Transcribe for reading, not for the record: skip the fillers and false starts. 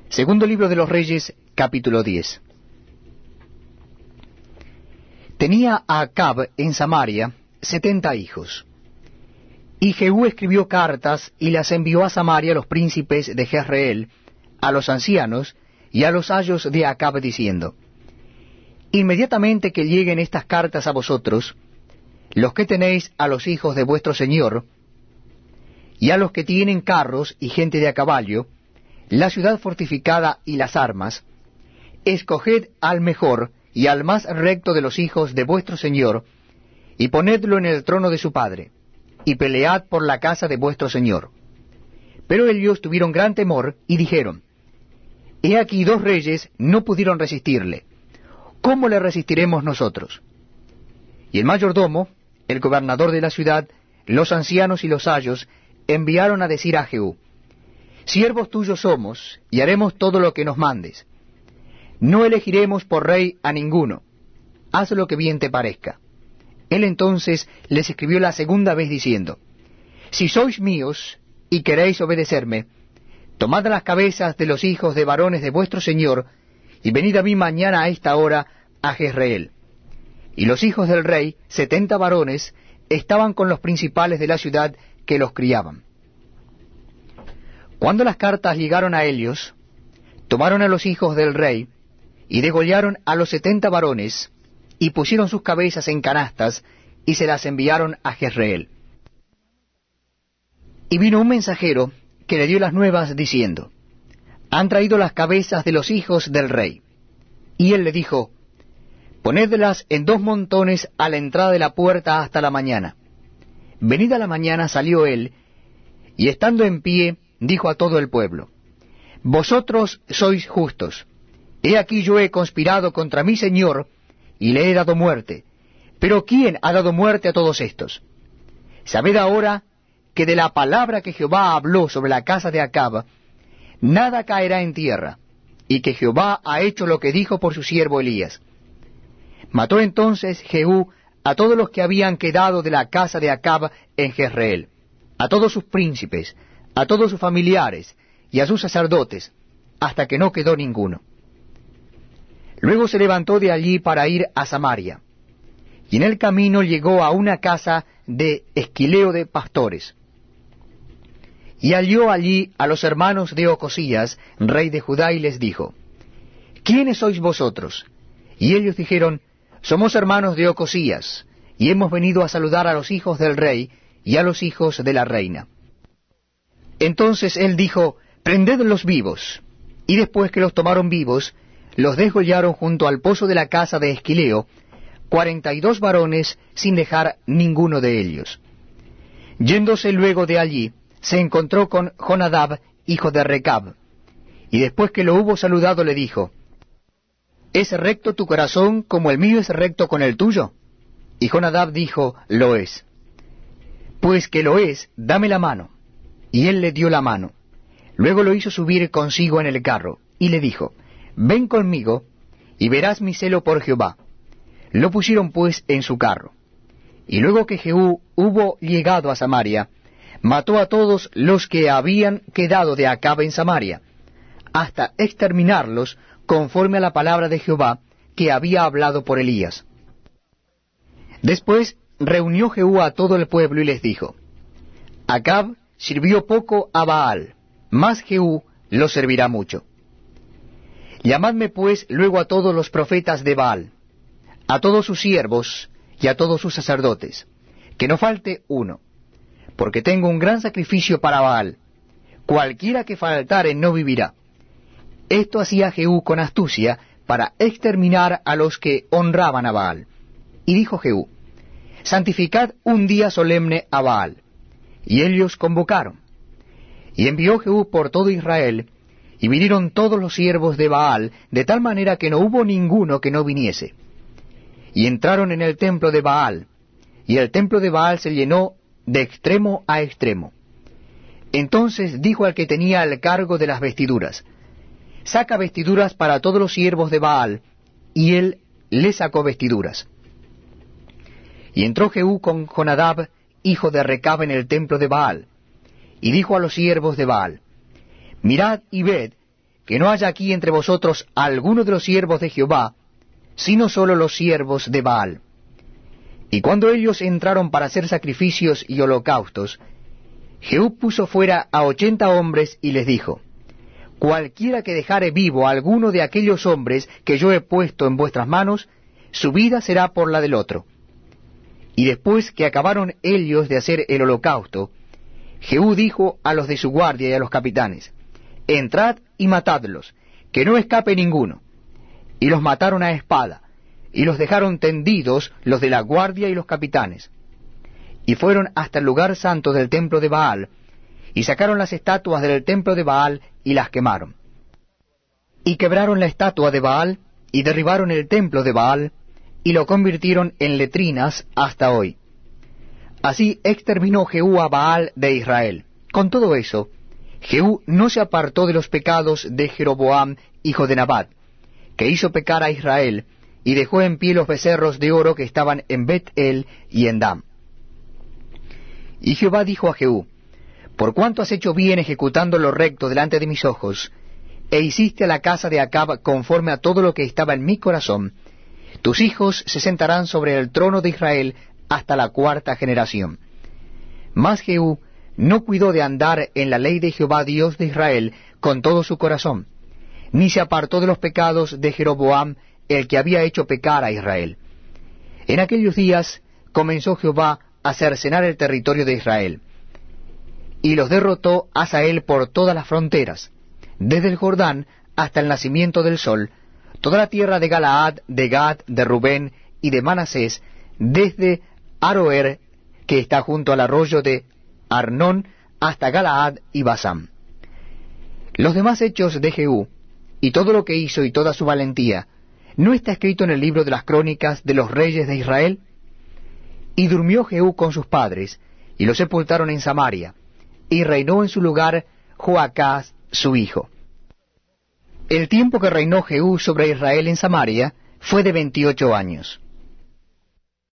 Segundo libro de los Reyes, capítulo 10. Tenía Acab en Samaria 70 hijos. Y Jehú escribió cartas y las envió a Samaria a los príncipes de Jezreel, a los ancianos y a los ayos de Acab, diciendo: Inmediatamente que lleguen estas cartas a vosotros, los que tenéis a los hijos de vuestro señor, y a los que tienen carros y gente de a caballo, la ciudad fortificada y las armas, escoged al mejor y al más recto de los hijos de vuestro señor, y ponedlo en el trono de su padre, y pelead por la casa de vuestro señor. Pero ellos tuvieron gran temor, y dijeron: He aquí 2 reyes no pudieron resistirle, ¿cómo le resistiremos nosotros? Y el mayordomo, el gobernador de la ciudad, los ancianos y los ayos, enviaron a decir a Jehú: Siervos tuyos somos, y haremos todo lo que nos mandes. No elegiremos por rey a ninguno. Haz lo que bien te parezca. Él entonces les escribió la segunda vez diciendo: Si sois míos y queréis obedecerme, tomad las cabezas de los hijos de varones de vuestro señor, y venid a mí mañana a esta hora a Jezreel. Y los hijos del rey, 70 varones, estaban con los principales de la ciudad que los criaban. Cuando las cartas llegaron a ellos, tomaron a los hijos del rey, y degollaron a los 70 varones, y pusieron sus cabezas en canastas, y se las enviaron a Jezreel. Y vino un mensajero que le dio las nuevas, diciendo: Han traído las cabezas de los hijos del rey. Y él le dijo: Ponedlas en 2 montones a la entrada de la puerta hasta la mañana. Venida la mañana salió él, y estando en pie, dijo a todo el pueblo: Vosotros sois justos. He aquí yo he conspirado contra mi señor, y le he dado muerte. Pero ¿quién ha dado muerte a todos estos? Sabed ahora que de la palabra que Jehová habló sobre la casa de Acab, nada caerá en tierra, y que Jehová ha hecho lo que dijo por su siervo Elías. Mató entonces Jehú a todos los que habían quedado de la casa de Acab en Jezreel, a todos sus príncipes, a todos sus familiares y a sus sacerdotes, hasta que no quedó ninguno. Luego se levantó de allí para ir a Samaria, y en el camino llegó a una casa de esquileo de pastores, y halló allí a los hermanos de Ocosías, rey de Judá, y les dijo: ¿Quiénes sois vosotros? Y ellos dijeron: Somos hermanos de Ocosías, y hemos venido a saludar a los hijos del rey y a los hijos de la reina. Entonces él dijo: Prendedlos vivos. Y después que los tomaron vivos, los desgollaron junto al pozo de la casa de Esquileo, 42 varones, sin dejar ninguno de ellos. Yéndose luego de allí, se encontró con Jonadab, hijo de Recab, y después que lo hubo saludado le dijo: ¿Es recto tu corazón como el mío es recto con el tuyo? Y Jonadab dijo: Lo es. Pues que lo es, dame la mano. Y él le dio la mano. Luego lo hizo subir consigo en el carro, y le dijo: Ven conmigo, y verás mi celo por Jehová. Lo pusieron pues en su carro. Y luego que Jehú hubo llegado a Samaria, mató a todos los que habían quedado de Acab en Samaria, hasta exterminarlos conforme a la palabra de Jehová que había hablado por Elías. Después reunió Jehú a todo el pueblo y les dijo: Acab sirvió poco a Baal, mas Jehú lo servirá mucho. Llamadme pues luego a todos los profetas de Baal, a todos sus siervos y a todos sus sacerdotes, que no falte uno, porque tengo un gran sacrificio para Baal. Cualquiera que faltare no vivirá. Esto hacía Jehú con astucia para exterminar a los que honraban a Baal. Y dijo Jehú: Santificad un día solemne a Baal. Y ellos convocaron. Y envió Jehú por todo Israel, y vinieron todos los siervos de Baal, de tal manera que no hubo ninguno que no viniese. Y entraron en el templo de Baal, y el templo de Baal se llenó de extremo a extremo. Entonces dijo al que tenía el cargo de las vestiduras: Saca vestiduras para todos los siervos de Baal, y él le sacó vestiduras. Y entró Jehú con Jonadab, hijo de Recab, en el templo de Baal, y dijo a los siervos de Baal: Mirad y ved que no haya aquí entre vosotros alguno de los siervos de Jehová, sino solo los siervos de Baal. Y cuando ellos entraron para hacer sacrificios y holocaustos, Jehú puso fuera a 80 hombres y les dijo, cualquiera que dejare vivo a alguno de aquellos hombres que yo he puesto en vuestras manos, su vida será por la del otro. Y después que acabaron ellos de hacer el holocausto, Jehú dijo a los de su guardia y a los capitanes, entrad y matadlos, que no escape ninguno. Y los mataron a espada, y los dejaron tendidos los de la guardia y los capitanes. Y fueron hasta el lugar santo del templo de Baal, y sacaron las estatuas del templo de Baal y las quemaron. Y quebraron la estatua de Baal, y derribaron el templo de Baal, y lo convirtieron en letrinas hasta hoy. Así exterminó Jehú a Baal de Israel. Con todo eso, Jehú no se apartó de los pecados de Jeroboam, hijo de Nabat, que hizo pecar a Israel, y dejó en pie los becerros de oro que estaban en Bet-el y en Dan. Y Jehová dijo a Jehú, por cuanto has hecho bien ejecutando lo recto delante de mis ojos, e hiciste a la casa de Acab conforme a todo lo que estaba en mi corazón, tus hijos se sentarán sobre el trono de Israel hasta la 4ª generación. Mas Jehú no cuidó de andar en la ley de Jehová Dios de Israel con todo su corazón, ni se apartó de los pecados de Jeroboam, el que había hecho pecar a Israel. En aquellos días comenzó Jehová a cercenar el territorio de Israel, y los derrotó Hazael por todas las fronteras, desde el Jordán hasta el nacimiento del sol, toda la tierra de Galaad, de Gad, de Rubén y de Manasés, desde Aroer, que está junto al arroyo de Arnón, hasta Galaad y Basán. Los demás hechos de Jehú, y todo lo que hizo y toda su valentía, ¿no está escrito en el libro de las crónicas de los reyes de Israel? Y durmió Jehú con sus padres, y lo sepultaron en Samaria, y reinó en su lugar Joacás su hijo. El tiempo que reinó Jehú sobre Israel en Samaria fue de 28 años.